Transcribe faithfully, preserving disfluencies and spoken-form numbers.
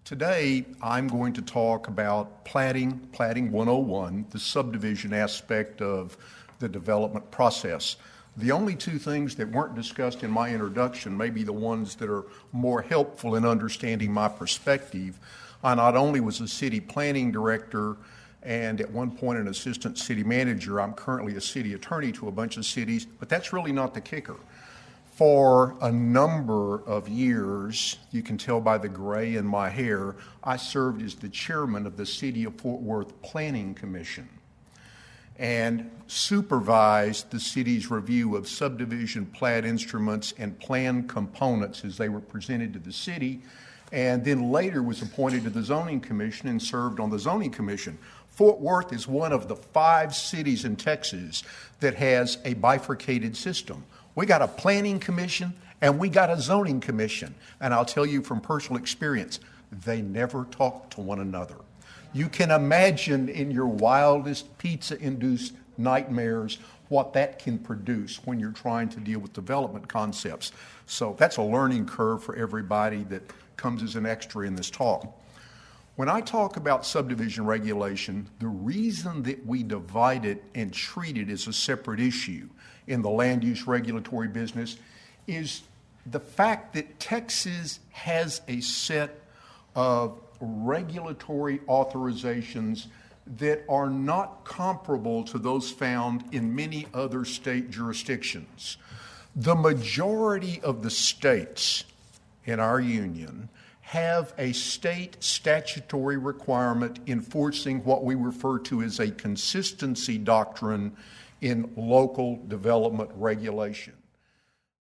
Today, I'm going to talk about platting, Platting one oh one, the subdivision aspect of the development process. The only two things that weren't discussed in my introduction may be the ones that are more helpful in understanding my perspective. I not only was a city planning director and at one point an assistant city manager, I'm currently a city attorney to a bunch of cities, but that's really not the kicker. For a number of years, you can tell by the gray in my hair, I served as the chairman of the City of Fort Worth Planning Commission and supervised the city's review of subdivision plat instruments and plan components as they were presented to the city, and then later was appointed to the Zoning Commission and served on the Zoning Commission. Fort Worth is one of the five cities in Texas that has a bifurcated system. We got a planning commission and we got a zoning commission. And I'll tell you from personal experience, they never talk to one another. You can imagine in your wildest pizza-induced nightmares what that can produce when you're trying to deal with development concepts. So that's a learning curve for everybody that comes as an extra in this talk. When I talk about subdivision regulation, the reason that we divide it and treat it as a separate issue in the land use regulatory business is the fact that Texas has a set of regulatory authorizations that are not comparable to those found in many other state jurisdictions. The majority of the states in our union have a state statutory requirement enforcing what we refer to as a consistency doctrine in local development regulation.